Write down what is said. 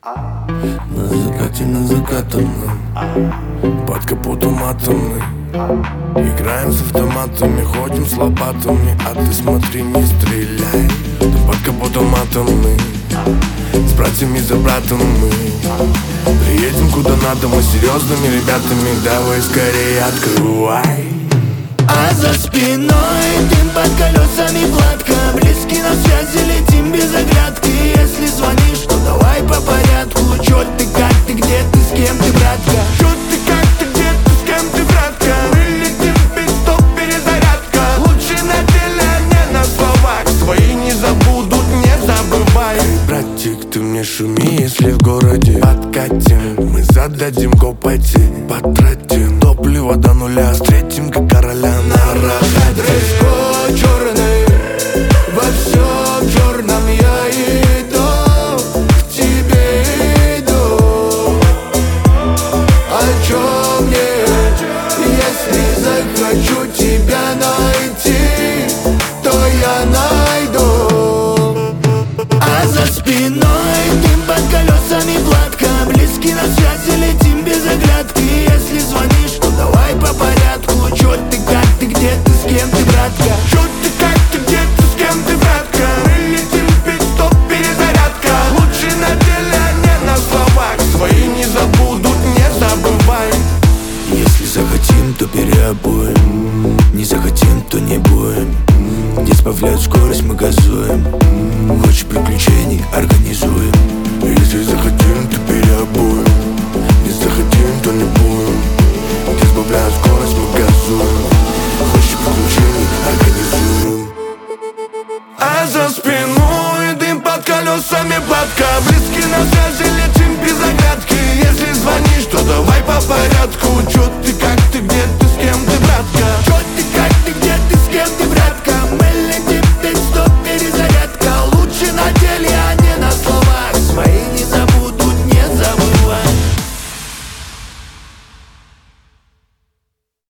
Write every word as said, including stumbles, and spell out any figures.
На закате, на закатанном, под капотом атомный. Играем с автоматами, ходим с лопатами, а ты смотри, не стреляй. Под капотом атомный, с братьями за братом мы приедем куда надо, мы серьезными ребятами. Давай скорее открывай. А за спиной дым под колесами гладко. Близки на связи, летим без оглядки. Если звонишь, то давай по порядку. Чё ты, как ты, где ты, с кем ты, братка? Чё ты, как ты, где ты, с кем ты, братка? Мы летим в пит-стоп, перезарядка. Лучше на деле, а не на словах. Свои не забудут, не забывай. Эй, братик, ты мне шуми, если в городе подкатим. Мы зададим копоти, потратим топливо до нуля, встретим как короля на рахат. Дресс-код черный, во всем черном я иду, к тебе иду. О чем мне, если захочу тебя найти, то я найду. А за спиной дым под колесами гладко. Близки на связи, летим без оглядки. Если звонишь, то давай по порядку. Чё ты, как ты, где ты, с кем ты, братка? Чё ты, как ты, где ты, с кем ты, братка? Мы летим в пит-стоп, перезарядка. Лучше на деле, а не на словах. Свои не забудут, не забывай. Если захотим, то переобуем. Не захотим, то не будем. Где сбавляют скорость, мы газуем. Хочешь приключений, организуем. Если захотим, то переобуем. Не захотим, то не будем. Где сбавляют скорость, мы газуем. Хочешь приключений, организуем. А за спиной дым под колесами гладко. Близки на связи, летим без оглядки. Если звонишь, то давай по порядку. Чё ты, как ты, где